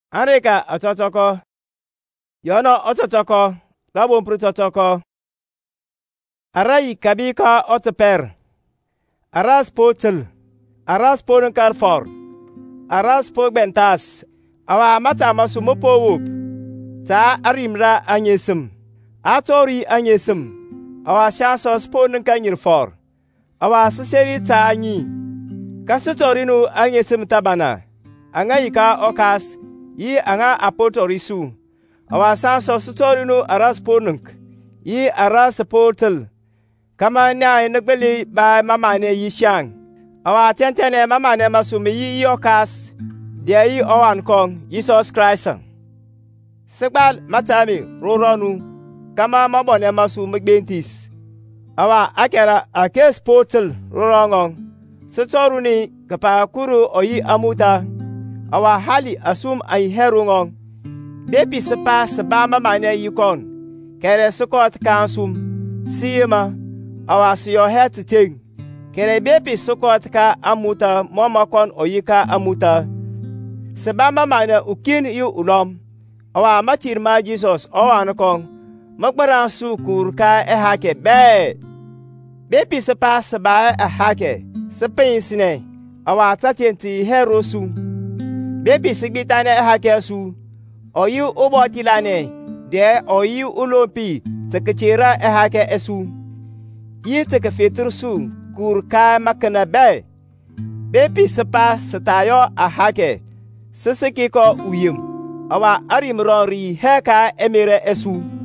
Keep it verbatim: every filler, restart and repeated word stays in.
Arika atotoko. Yono ototoko. Labon prototoko. Arai kabika otper. Aras potel. Aras ponen karfor. Aras pogbentas. Awa mata masu mopo wup. Ta arimra anyesum. Atori anyesum. Awa shasos ponen kanyirfor. Awa siseri ta anyi. Kasutorinu anyesum tabana. Anga yika okas. Yi anga apotorisu. Awa saso sutorinu aras ponunk. Yi aras portal. Kama na nagbeli ba mama ne yi shang. Awa tentene mama ne masumi yi yokas. Dia yi owan kong Jesus Christ. Segbal matami roronu. Kama mabone masu mgbentis. Awa akera akes portal rorongong. Sutoruni kapakuru oyi amuta. Awa hali asum ay herungong. Bepi sepa seba mama ne yikon. Kere sukot kansum. Siyema. Awa siyo het ting. Kere bepi sukot ka amuta momakon oyika amuta. Seba mama ne ukin yu ulom. Awa matir ma Jesus owan kong. Makbaran su kur ka ehake be. Bepi sepa seba ehake. Sepin sine. Awa tatenti herosu. Bepi sigbitane ehake su. Oyu ubotilane. De oyu ulopi. Tekechira ehake esu. Yi teke fetur su kur ka makana be. Bepi sepa setayo ahake. Sisiki ko uyim. Awa arimron ri heka emere esu.